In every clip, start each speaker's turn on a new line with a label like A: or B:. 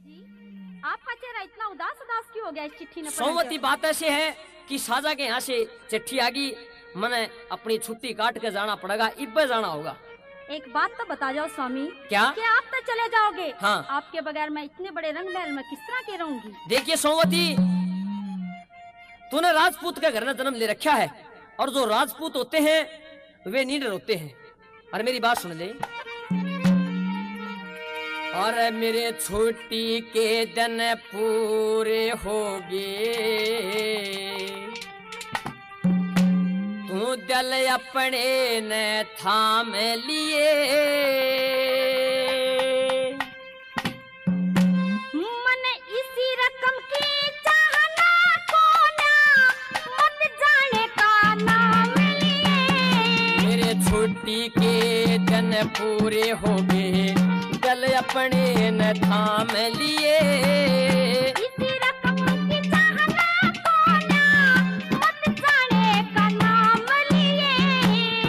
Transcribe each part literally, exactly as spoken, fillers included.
A: आपका चेहरा इतना उदास उदास क्यों हो गया इस चिट्ठी ने?
B: सोमवती बात ऐसे है कि साजा के यहाँ से चिट्ठी आ गई, मैंने अपनी छुट्टी काट के जाना पड़ेगा, इब्बे जाना होगा।
A: एक बात तो बता जाओ स्वामी,
B: क्या?
A: क्या आप तो चले जाओगे?
B: हाँ।
A: आपके बगैर मैं इतने बड़े रंग महल में किस तरह के रहूंगी?
B: देखिए सोमवती, तूने राजपूत के घर में जन्म ले रखा है, और जो राजपूत होते हैं वे नीडर होते हैं। और मेरी बात सुन ले, और मेरे छुट्टी के दिन पूरे हो गए, तू दिल अपने ने थाम लिए,
A: मन इसी रकम की चाहना को ना, मत जाने का नाम लिए।
B: मेरे छुट्टी के दिन पूरे हो गए, दिल अपने न थाम लिए,
A: इसी रकम की चाहना को ना, मत जाने का नाम लिए।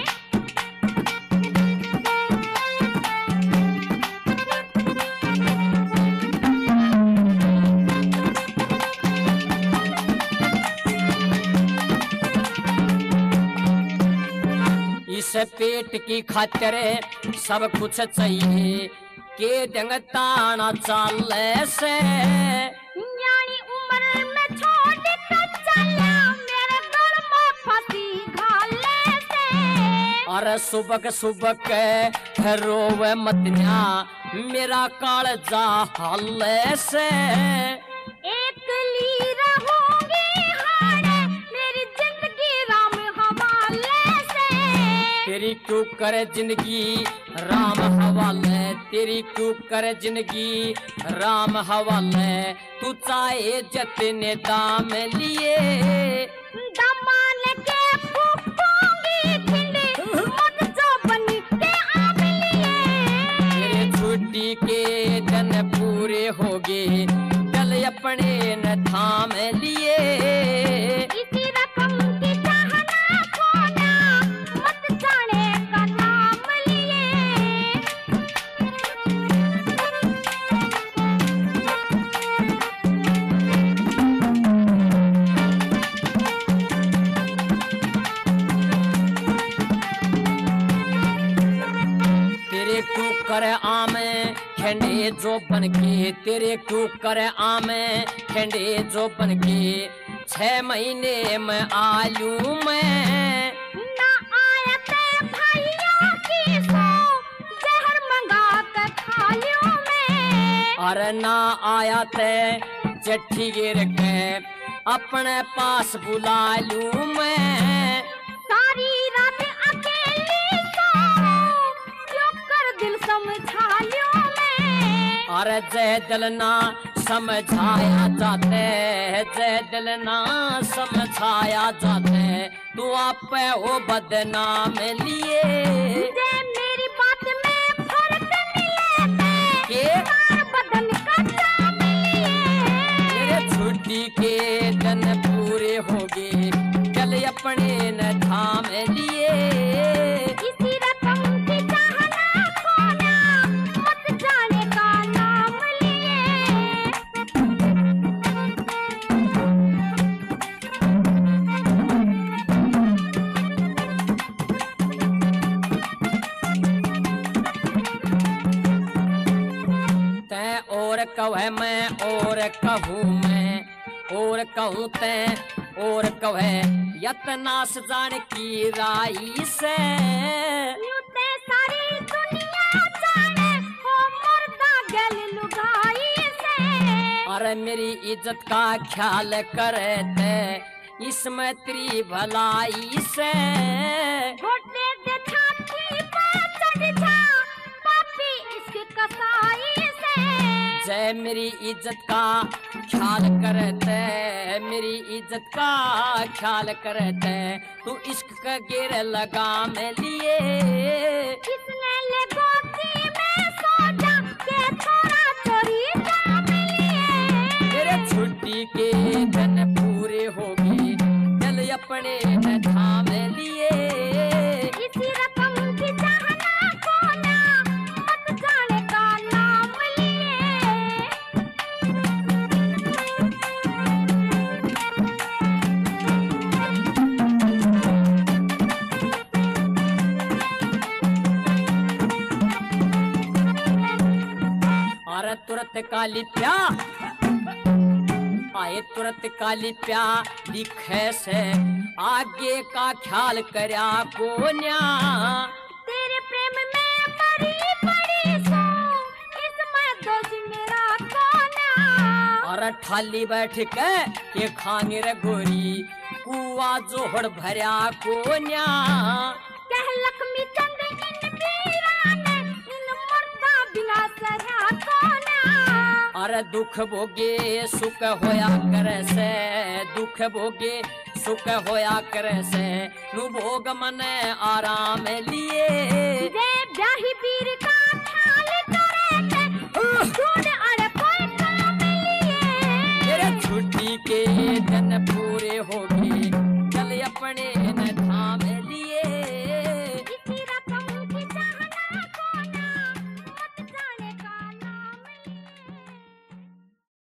B: इस पेट की खातिर सब कुछ चाहिए, के दंग ताना चाल से,
A: यानी उम्र में छोड़ कर चला, मेरे गल में फंसी घाले से।
B: और सुबह सुबह रोवे मतिया, मेरा कालजा हाल से,
A: एकली रहूंगी हारे, मेरी जिंदगी राम हवाले से।
B: तेरी क्यों करे जिंदगी राम हवाले, तेरी क्यों करे जिंदगी राम हवाले, तू चाहे जतने दाम लिए,
A: दमान के फूकूंगी खिंडी, मत जो बन के आम लिए।
B: तेरे छुट्टी के दिन पूरे हो गए, दिल अपने न थाम लिए,
A: इसी रकम की चाहना को ना, मत जाने का नाम लिए।
B: तेरे क्यों करे आमे खेंडे जो बन के, तेरे क्यों करे आमे खेंडे जो बन के, छह महीने में आलू में
A: ना आया ते भाइयों की सो, जहर मंगा कर खा लूं मैं।
B: और ना आया ते चिट्ठी गिर के अपने पास बुला लूं मैं,
A: सारी रात अकेली सो, क्यों कर दिल समझा लूं मैं।
B: और जय दिल ना समझाया जाते, जय दिल ना समझाया जाते, तू आप हो बदनाम लिए,
A: जे मेरी बात में फर्क मिले
B: के
A: तार बदन का जाम लिए।
B: तेरे छुट्टी के दिन पूरे हो गए, चल अपने न थाम लिए,
A: इसी रकम की चाहना को ना, मत जाने का नाम लिए।
B: तै और कहे मैं और कहूँ मैं, और कहूँ तै और कहे यतनास जान की राई से,
A: यूं ते सारी दुनिया जाने, हो मर्दा गल लुगाई से।
B: और मेरी इज्जत का ख्याल करे ते, इसमें तेरी भलाई से,
A: घोटे दे छाती पर चढ़ जा, पापी इसकी कसाई से।
B: जय मेरी इज्जत का ख्याल करते, मेरी इज्जत का ख्याल करते, तू इश्क का गिर लगा में लिए,
A: किसने ले गोदी में सो जा, के छोरा चोरी जा मिलिए।
B: तेरे छुट्टी के दिन पूरे हो गए, चल अपने न थाम लिए,
A: इसी रकम की चाहना को ना, मत जाने का नाम लिए।
B: तुरंत काली प्या आए तुरंत काली प्या दिखे से आगे का ख्याल करया कोन्या
A: तेरे प्रेम में मरी पड़ी सो इसमें दोष मेरा कोना।
B: और ठाली बैठ के ये खांगे रे गोरी कुआ जोहड़ भरया कोन्या
A: कह लक्ष्मी चंद इन वीरा ने इन मर्दा बिना सहा कोना।
B: अरे दुख भोगे सुख होया करे से दुख भोगे सुख होया करे से नु भोग मने आराम लिए
A: जे ब्याही वीर का ख्याल करे थे ढूंढ अड़े कोई काम लिए।
B: तेरे छुट्टी के दिन पूरे हो